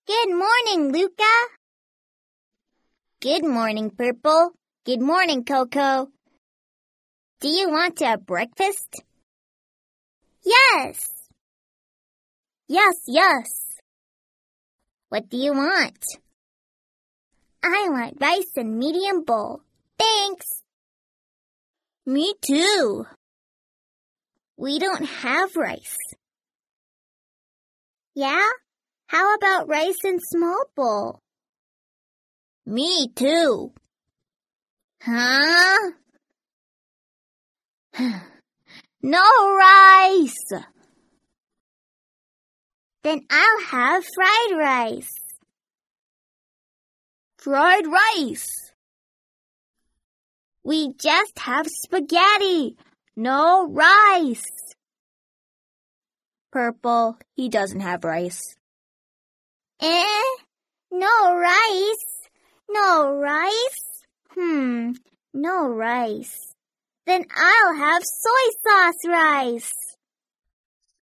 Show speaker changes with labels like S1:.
S1: Good morning, Luca. Good morning, Purple. Good morning, Coco. Do you want to have breakfast? Yes. Yes. What do you want? I want rice in medium bowl. Thanks. Me too. We don't have rice. Yeah? How about rice in small bowl? Me too. Huh? No rice. Then I'll have fried rice. Fried rice. We just have spaghetti. No rice. Purple, he doesn't have rice. No rice. No rice? No rice. Then I'll have soy sauce rice.